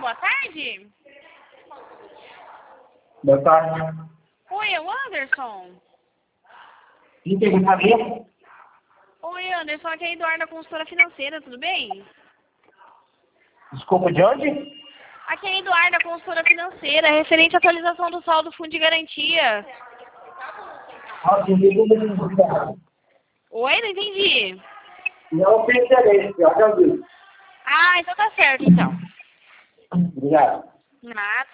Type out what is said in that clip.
boa tarde. Boa tarde. Oi, é o Anderson. Quem tem que saber? Oi, Anderson, aqui é a Eduarda, consultora financeira, tudo bem? Desculpa, de onde? Aqui é a Eduarda, consultora financeira, referente à atualização do saldo fundo de garantia. Oi, não entendi. Não tem interesse, eu já vi. Ah, então tá certo, então. Obrigado. Nada.